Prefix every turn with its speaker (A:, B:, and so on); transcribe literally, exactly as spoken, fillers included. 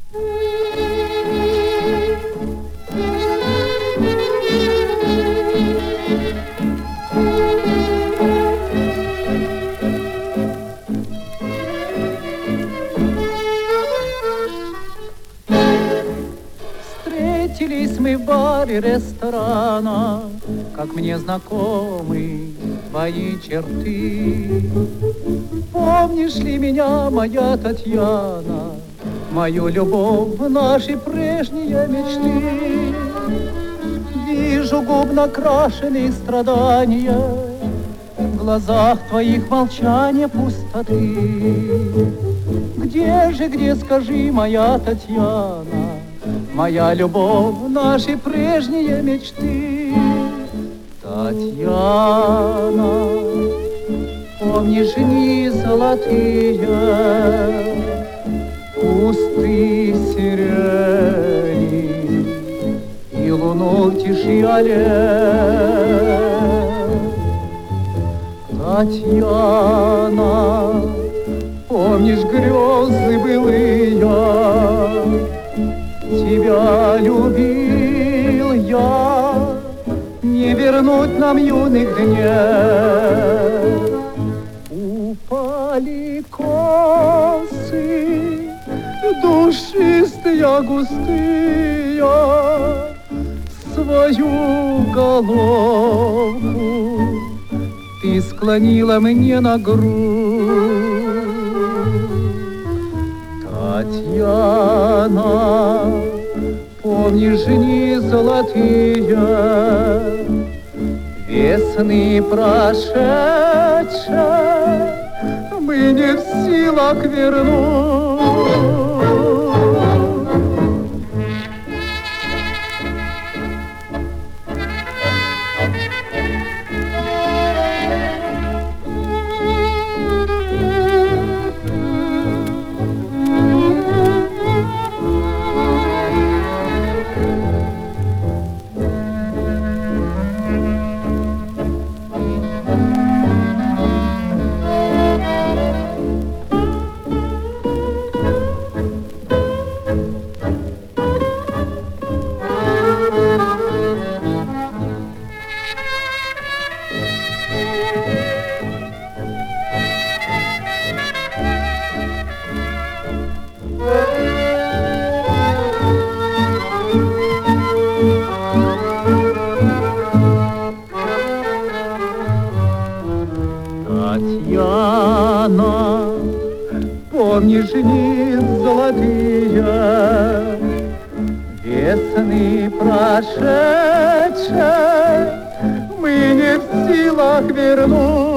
A: Встретились мы в баре ресторана, как мне знакомы твои черты. Помнишь ли меня, моя Татьяна, мою любовь, наши прежние мечты? Вижу губ накрашенные страдания, в глазах твоих молчания пустоты. Где же, где, скажи, моя Татьяна, моя любовь, наши прежние мечты? Татьяна, помнишь дни золотые, кусты сирени и луну в тиши аллеи? Татьяна, помнишь грезы былые, тебя любил я, не вернуть нам юных дней. Упали косы, душистые, густые, свою головку ты склонила мне на грудь. Татьяна, помнишь дни золотые, весны прошедшие, мы не в силах вернуть. Татьяна, помнишь дни золотые, весны прошедшие, мы не в силах вернуть.